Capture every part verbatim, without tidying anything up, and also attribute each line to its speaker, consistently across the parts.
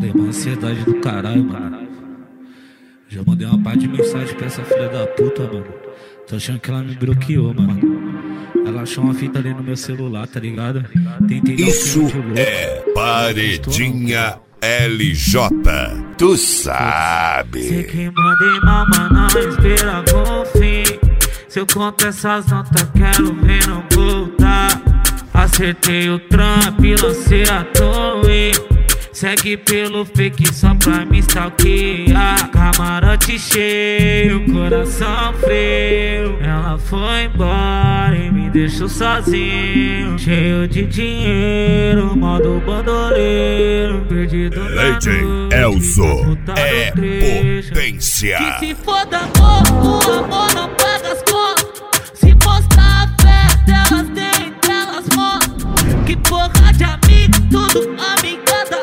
Speaker 1: Falei, uma ansiedade do caralho, mano. Já mandei uma parte de mensagem pra essa filha da puta, mano. Tô achando que ela me bloqueou, mano. Ela achou uma fita ali no meu celular, tá ligado? Tentei dar
Speaker 2: Isso é Paredinha L J. Tu sabe.
Speaker 1: Sei que mandei mamar na espera com fim. Se eu conto essas notas, quero ver não voltar. Acertei o trampo e lancei a torre. Segue pelo fake só pra me stalkear. Camarote cheio, coração frio. Ela foi embora e me deixou sozinho. Cheio de dinheiro, modo bandoleiro. Perdido na noite,
Speaker 2: Elzo é potência.
Speaker 1: Que se foda amor, o amor não paga as contas. Se mostrar a fé delas, tem delas mostram. Que porra de amigo, tudo amigada.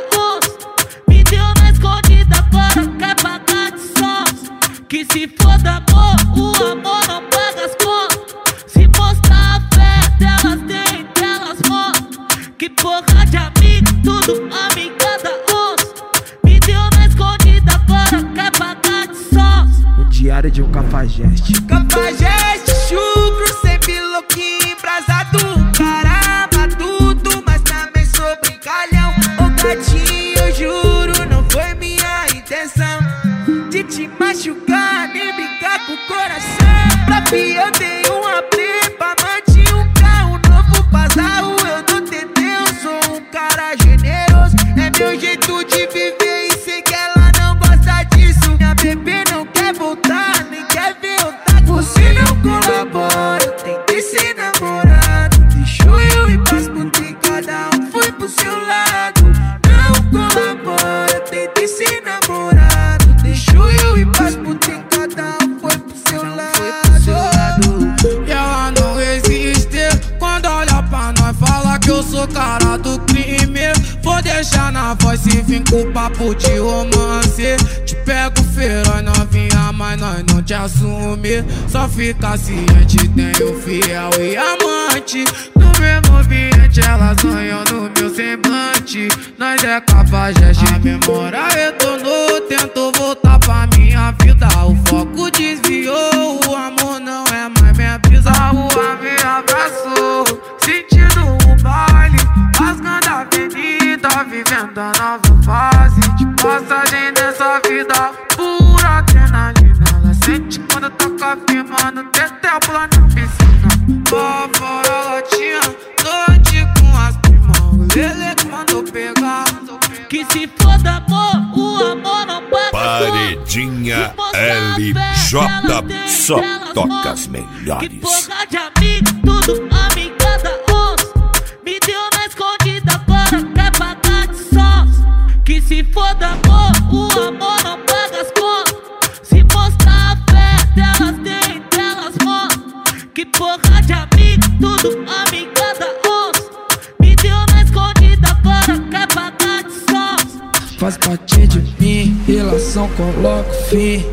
Speaker 1: Que se foda amor, o amor não paga as contas. Se mostrar a fé delas, tem delas mostram. Que porra de amigo, tudo amigada osso. Me deu na escondida, agora quer pagar de sócio.
Speaker 3: O diário de um cafajeste.
Speaker 4: Cafajeste, chucro, sempre louquinho, embrasado. Caramba, tudo, mas também sou brincalhão. Ô gatinho, eu juro, não foi minha intenção de te machucar, nem brincar com o coração. Pra fi eu dei uma prepa, mande um carro novo Pazarro. Eu dou T T, eu sou um cara generoso. É meu jeito de viver e sei que ela não gosta disso. Minha bebê não quer voltar, nem quer ver eu tá com você. Não colabora, tentei ser namorado. Deixou eu ir pras putas, cada um foi pro seu lado. Não colabora, tentei ser namorado. Deixou eu ir pras putas, cada um foi pro seu lado.
Speaker 5: E ela não existe. Quando olha pra nós, fala que eu sou cara do crime. Vou deixar na voz se vim com papo de romance. Te pego feroz, novinha, mas nós não te assume. Só fica ciente, tenho fiel e amante. No mesmo ambiente, elas sonham no meu semblante. Nós é cafajeste, a memória retornou. Tento voltar pra minha vida, o foco desviou. O amor não é mais minha brisa, a rua me abraçou. Sentindo o baile, rasgando a avenida, vivendo a nova fase de passagem dessa vida. Pura adrenalina, ela sente quando toca firmando. Tetel pula na piscina, lá fora ela tinha noite com as primas. O Lele que mandou pegar.
Speaker 1: Que se foda amor, o amor não paga.
Speaker 2: Paredinha L J, só toca as melhores.
Speaker 1: Que porra de amigo, tudo amigada osso. Me deu na escondida, agora quer pagar de sócio. Que se foda amor, o amor não paga as contas. Se mostrar a fé delas, tem delas mostram. Que porra de amigo, tudo amigada osso. Me deu na escondida, agora quer pagar de sócio.
Speaker 3: Faz parte de mim, relação coloco fim.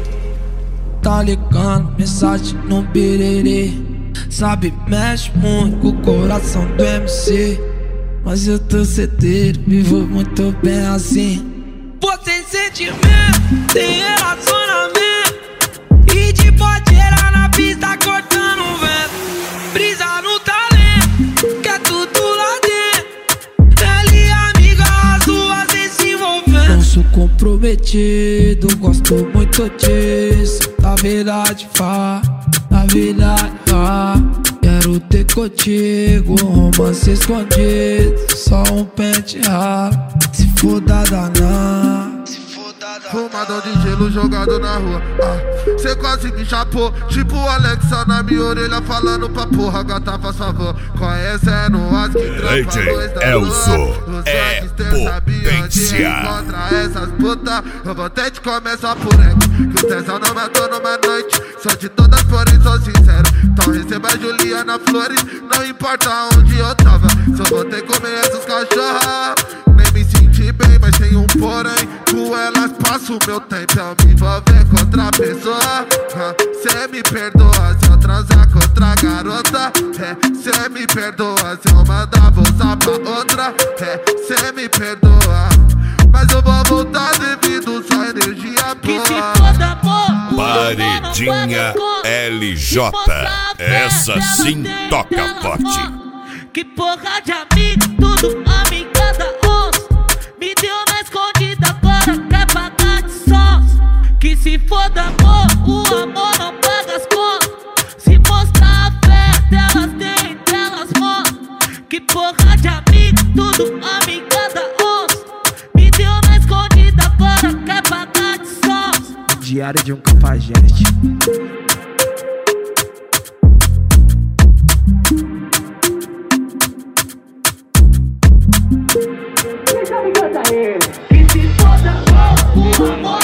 Speaker 3: Tá ligando, mensagem no birerê. Sabe, mexe muito com o coração do M C. Mas eu tô certeiro, vivo muito bem assim.
Speaker 4: Pô, sem sentimento, tem relacionamento. E de boteira na pista cortando o vento. Brisa no talento, quer tudo lá dentro. Ela e amiga, as duas se envolvendo.
Speaker 3: Não sou comprometido, gosto muito disso. Na verdade, vá, na verdade, vá. Quero ter contigo um romance escondido. Só um pente ralo, se for da daná.
Speaker 6: Fumadão de gelo jogado na rua. Ah, cê quase me chapou. Tipo o Alexa na minha orelha falando pra porra. Gata, faz favor. Conhecendo as que trampa dois da
Speaker 2: Elzo é potência.
Speaker 6: Contra essas putas, eu vou ter te começar por ego. Que o tesão não matou numa noite. Sou de todas, porém sou sincero. Então receba a Juliana Flores. Não importa onde eu tava. Só vou ter que comer essas cachorras. Nem me senti bem, mas tem um porém. Com elas passo o meu tempo. Eu me envolver com outra pessoa. Cê me perdoa se eu transar com outra garota. É, cê me perdoa se eu mandar vou usar pra outra. É, cê me perdoa. mas eu vou voltar devido só energia
Speaker 1: Que se
Speaker 6: boa.
Speaker 1: foda, amor,
Speaker 2: Paredinha L J, essa sim toca forte.
Speaker 1: Que porra de amigo, tudo amiga da onça. Me deu na escondida, agora quer pagar de sócio. Que se foda, amor, o amor não paga as contas. Se mostrar a fé delas, tem delas mostram. Que porra de amigo, tudo amiga da onça. Me deu na escondida, agora quer pagar de sócio.
Speaker 3: Diário de um cafajeste.
Speaker 1: Que se foda, amor, o amor